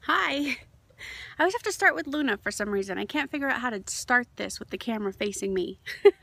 Hi. I always have to start with Luna for some reason. I can't figure out how to start this with the camera facing me.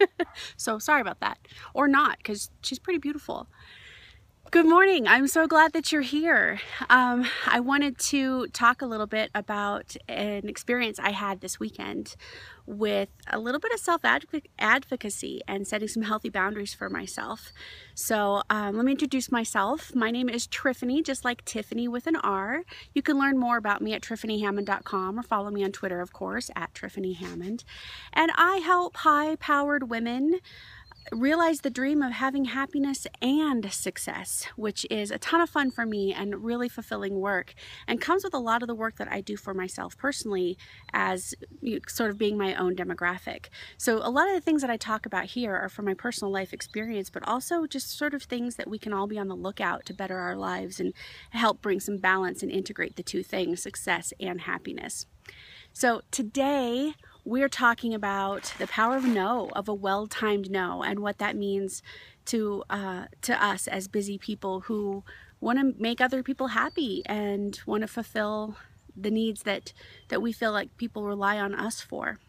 So sorry about that. Or not, because she's pretty beautiful. Good morning. I'm so glad that you're here. I wanted to talk a little bit about an experience I had this weekend with a little bit of self-advocacy and setting some healthy boundaries for myself. So let me introduce myself. My name is Triffany, just like Tiffany with an R. You can learn more about me at TriffanyHammond.com or follow me on Twitter, of course, at TriffanyHammond. And I help high-powered women realize the dream of having happiness and success, which is a ton of fun for me and really fulfilling work, and comes with a lot of the work that I do for myself personally as sort of being my own demographic. So a lot of the things that I talk about here are from my personal life experience, but also just sort of things that we can all be on the lookout to better our lives and help bring some balance and integrate the two things, success and happiness. So today we're talking about the power of no, of a well-timed no, and what that means to us as busy people who want to make other people happy and want to fulfill the needs that we feel like people rely on us for.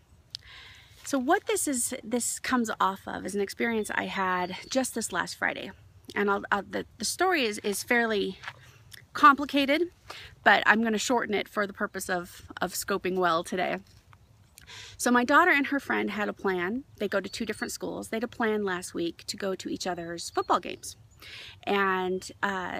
So what this comes off of is an experience I had just this last Friday, and the story is fairly complicated, but I'm going to shorten it for the purpose of scoping well today. So my daughter and her friend had a plan. They go to two different schools. They had a plan last week to go to each other's football games. And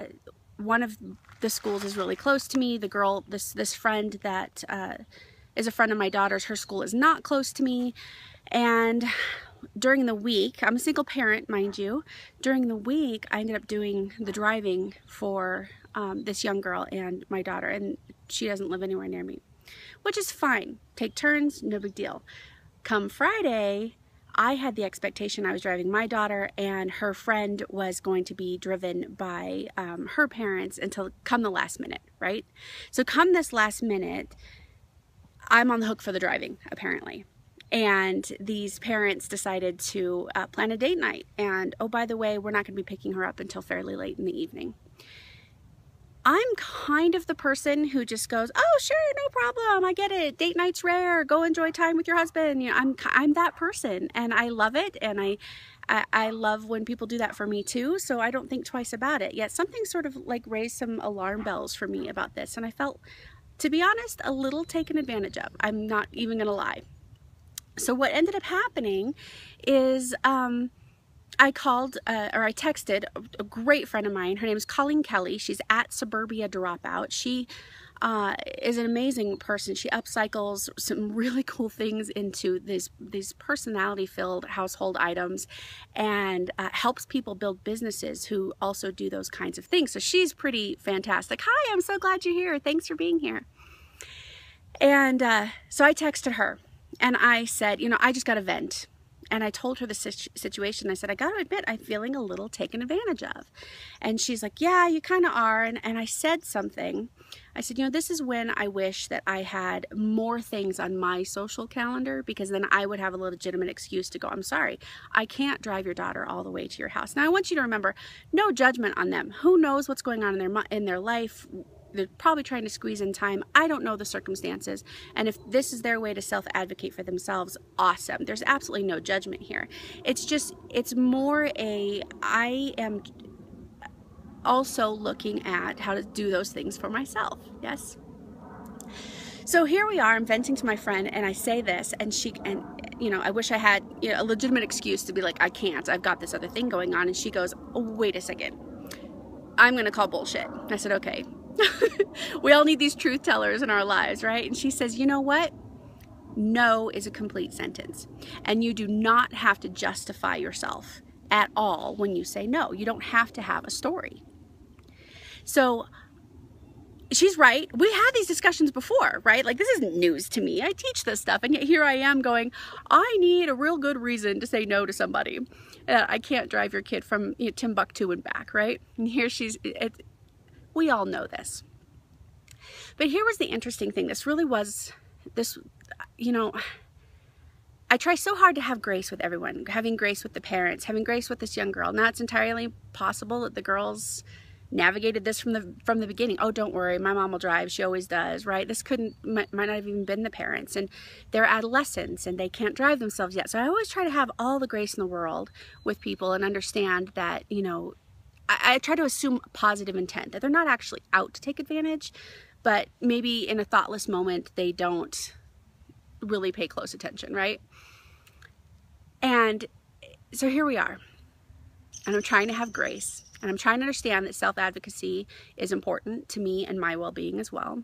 one of the schools is really close to me. The girl, this friend that is a friend of my daughter's, her school is not close to me. And during the week, I'm a single parent, mind you, during the week I ended up doing the driving for this young girl and my daughter, and she doesn't live anywhere near me, which is fine. Take turns, no big deal. Come Friday, I had the expectation I was driving my daughter and her friend was going to be driven by her parents until come the last minute, right? So come this last minute, I'm on the hook for the driving, apparently. And these parents decided to plan a date night. And oh, by the way, we're not going to be picking her up until fairly late in the evening. I'm kind of the person who just goes, oh, sure, no problem. I get it. Date night's rare. Go enjoy time with your husband. You know, I'm that person, and I love it. And I love when people do that for me too. So I don't think twice about it. Yet something sort of like raised some alarm bells for me about this. And I felt, to be honest, a little taken advantage of. I'm not even going to lie. So what ended up happening is I called or I texted a great friend of mine. Her name is Colleen Kelly. She's at Suburbia Dropout. She is an amazing person. She upcycles some really cool things into these personality-filled household items and helps people build businesses who also do those kinds of things. So she's pretty fantastic. Hi, I'm so glad you're here. Thanks for being here. And so I texted her and I said, you know, I just got to vent. And I told her the situation. I said, I got to admit, I'm feeling a little taken advantage of. And she's like, yeah, you kind of are. And I said something. I said, you know, this is when I wish that I had more things on my social calendar, because then I would have a legitimate excuse to go, I'm sorry, I can't drive your daughter all the way to your house. Now, I want you to remember, no judgment on them. Who knows what's going on in their life? They're probably trying to squeeze in time. I don't know the circumstances. And if this is their way to self-advocate for themselves, awesome. There's absolutely no judgment here. It's just, it's more I am also looking at how to do those things for myself. Yes? So here we are, I'm venting to my friend, and I say this, and you know, I wish I had, you know, a legitimate excuse to be like, I can't, I've got this other thing going on. And she goes, oh, wait a second. I'm going to call bullshit. I said, okay. We all need these truth tellers in our lives, right? And she says, you know what? No is a complete sentence. And you do not have to justify yourself at all when you say no. You don't have to have a story. So she's right. We had these discussions before, right? Like, this isn't news to me. I teach this stuff, and yet here I am going, I need a real good reason to say no to somebody. I can't drive your kid from Timbuktu and back, right? And here we all know this. But here was the interesting thing. This really was, you know, I try so hard to have grace with everyone, having grace with the parents, having grace with this young girl. Now, it's entirely possible that the girl's navigated this from the beginning. Oh, don't worry, my mom will drive, she always does, right? This might not have even been the parents, and they're adolescents and they can't drive themselves yet. So I always try to have all the grace in the world with people and understand that, you know, I try to assume positive intent, that they're not actually out to take advantage, but maybe in a thoughtless moment they don't really pay close attention, right? And so here we are, and I'm trying to have grace, and I'm trying to understand that self-advocacy is important to me and my well-being as well.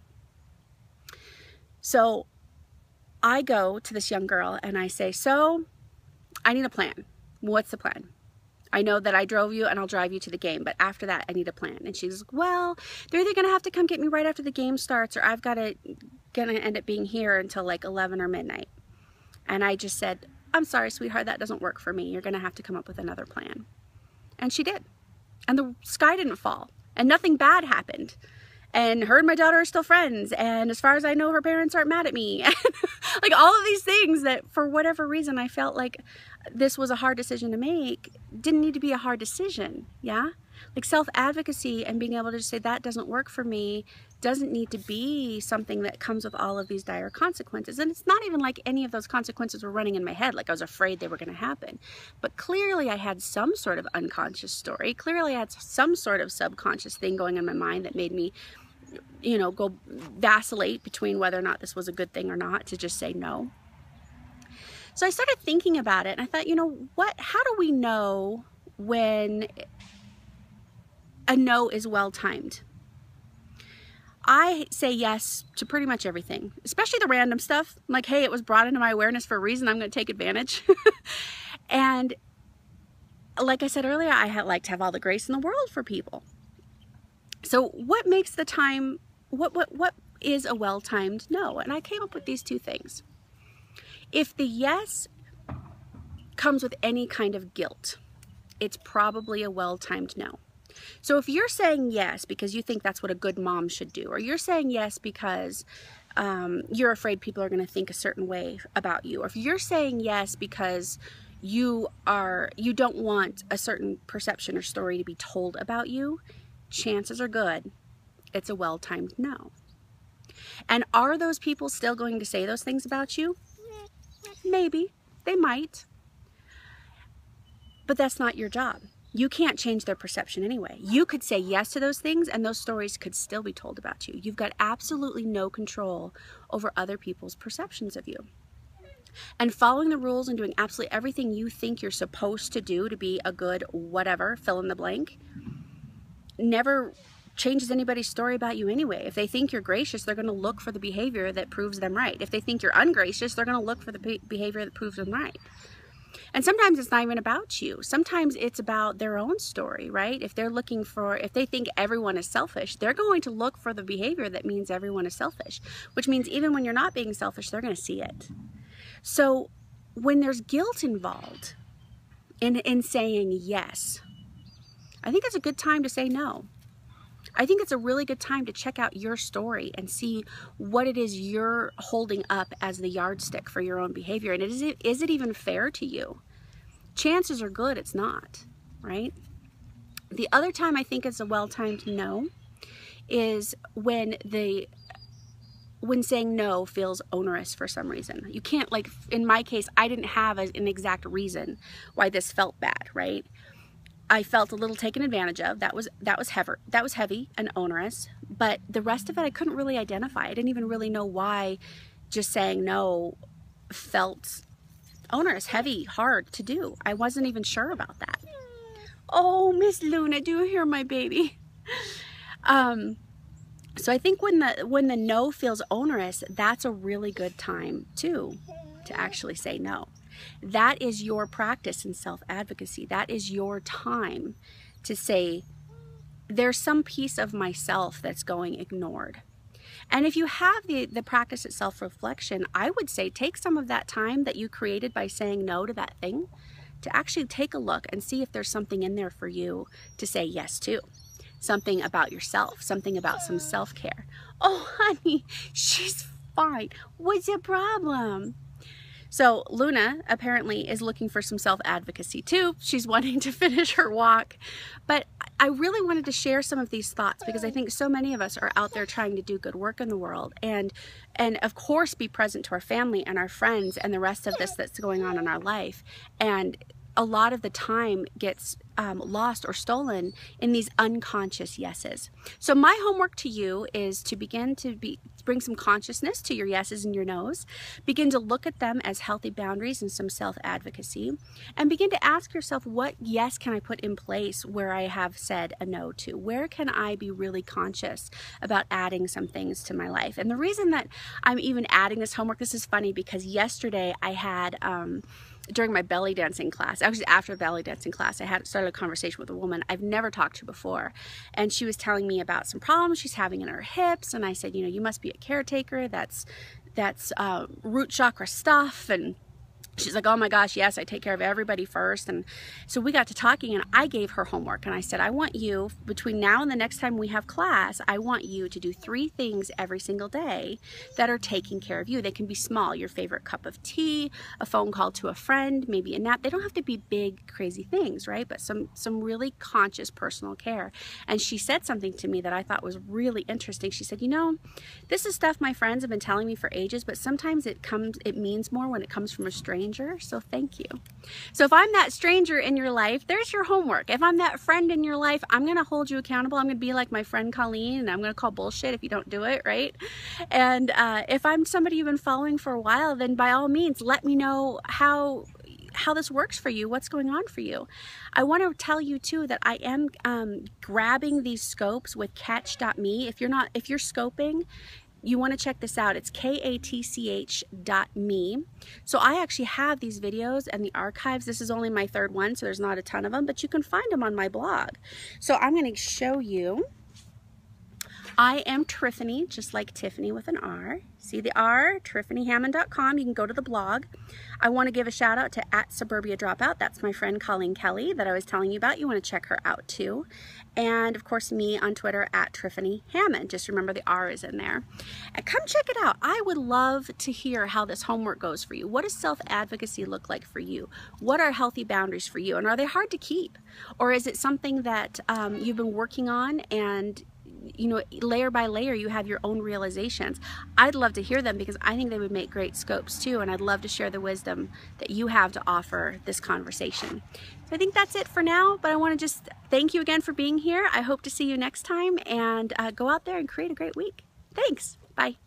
So I go to this young girl and I say, so I need a plan. What's the plan? I know that I drove you and I'll drive you to the game, but after that I need a plan. And she's like, well, they're either gonna have to come get me right after the game starts, or I've gonna end up being here until like 11 or midnight. And I just said, I'm sorry, sweetheart, that doesn't work for me. You're gonna have to come up with another plan. And she did. And the sky didn't fall, and nothing bad happened. And her and my daughter are still friends, and as far as I know, her parents aren't mad at me. Like all of these things that for whatever reason I felt like this was a hard decision to make didn't need to be a hard decision. Yeah, like self-advocacy and being able to just say that doesn't work for me doesn't need to be something that comes with all of these dire consequences. And it's not even like any of those consequences were running in my head, like I was afraid they were going to happen. But clearly I had some sort of unconscious story. Clearly I had some sort of subconscious thing going on in my mind that made me, you know, go vacillate between whether or not this was a good thing or not, to just say no. So I started thinking about it, and I thought, you know what, how do we know when a no is well-timed? I say yes to pretty much everything, especially the random stuff. I'm like, hey, it was brought into my awareness for a reason, I'm going to take advantage. And like I said earlier, I like to have all the grace in the world for people. So what makes the time, what is a well-timed no? And I came up with these two things. If the yes comes with any kind of guilt, it's probably a well-timed no. So if you're saying yes because you think that's what a good mom should do, or you're saying yes because you're afraid people are going to think a certain way about you, or if you're saying yes because you don't want a certain perception or story to be told about you, chances are good it's a well-timed no. And are those people still going to say those things about you? Maybe. They might. But that's not your job. You can't change their perception anyway. You could say yes to those things and those stories could still be told about you. You've got absolutely no control over other people's perceptions of you. And following the rules and doing absolutely everything you think you're supposed to do to be a good whatever, fill in the blank, never changes anybody's story about you anyway. If they think you're gracious, they're going to look for the behavior that proves them right. If they think you're ungracious, they're going to look for the behavior that proves them right. And sometimes it's not even about you. Sometimes it's about their own story, right? If they think everyone is selfish, they're going to look for the behavior that means everyone is selfish, which means even when you're not being selfish, they're going to see it. So when there's guilt involved in saying yes, I think it's a good time to say no. I think it's a really good time to check out your story and see what it is you're holding up as the yardstick for your own behavior. And is it even fair to you? Chances are good it's not, right? The other time I think it's a well-timed no is when saying no feels onerous for some reason. You can't, like in my case, I didn't have an exact reason why this felt bad, right? I felt a little taken advantage of. That was heavy and onerous, but the rest of it I couldn't really identify. I didn't even really know why just saying no felt onerous, heavy, hard to do. I wasn't even sure about that. Oh, Miss Luna, do you hear my baby? So I think when the no feels onerous, that's a really good time too to actually say no. That is your practice in self-advocacy. That is your time to say, there's some piece of myself that's going ignored. And if you have the practice of self-reflection, I would say take some of that time that you created by saying no to that thing to actually take a look and see if there's something in there for you to say yes to. Something about yourself, something about some self-care. Oh, honey, she's fine. What's your problem? So Luna apparently is looking for some self-advocacy too. She's wanting to finish her walk. But I really wanted to share some of these thoughts because I think so many of us are out there trying to do good work in the world and of course be present to our family and our friends and the rest of this that's going on in our life. And a lot of the time gets lost or stolen in these unconscious yeses. So my homework to you is to begin to bring some consciousness to your yeses and your nos. Begin to look at them as healthy boundaries and some self-advocacy. And begin to ask yourself, what yes can I put in place where I have said a no to? Where can I be really conscious about adding some things to my life? And the reason that I'm even adding this homework, this is funny because yesterday I had during my belly dancing class, actually after belly dancing class, I had started a conversation with a woman I've never talked to before. And she was telling me about some problems she's having in her hips. And I said, you know, you must be a caretaker. That's root chakra stuff. And she's like, oh my gosh, yes, I take care of everybody first. And so we got to talking and I gave her homework and I said, I want you, between now and the next time we have class, I want you to do 3 things every single day that are taking care of you. They can be small, your favorite cup of tea, a phone call to a friend, maybe a nap. They don't have to be big, crazy things, right? But some really conscious personal care. And she said something to me that I thought was really interesting. She said, you know, this is stuff my friends have been telling me for ages, but sometimes it means more when it comes from a stranger. So thank you. So if I'm that stranger in your life, there's your homework. If I'm that friend in your life, I'm going to hold you accountable. I'm going to be like my friend Colleen and I'm going to call bullshit if you don't do it, right? And if I'm somebody you've been following for a while, then by all means, let me know how this works for you, what's going on for you. I want to tell you too that I am grabbing these scopes with Catch.me. If you're scoping, you want to check this out. It's katch.me. So I actually have these videos and the archives. This is only my 3rd one, so there's not a ton of them, but you can find them on my blog. So I'm going to show you. I am Triffany, just like Tiffany with an R. See the R? TriffanyHammond.com. You can go to the blog. I want to give a shout out to @SuburbiaDropout. That's my friend Colleen Kelly that I was telling you about. You want to check her out too. And of course me on Twitter @TriffanyHammond. Just remember the R is in there. And come check it out. I would love to hear how this homework goes for you. What does self-advocacy look like for you? What are healthy boundaries for you? And are they hard to keep? Or is it something that you've been working on and you know, layer by layer, you have your own realizations? I'd love to hear them because I think they would make great scopes too. And I'd love to share the wisdom that you have to offer this conversation. So I think that's it for now, but I want to just thank you again for being here. I hope to see you next time and go out there and create a great week. Thanks. Bye.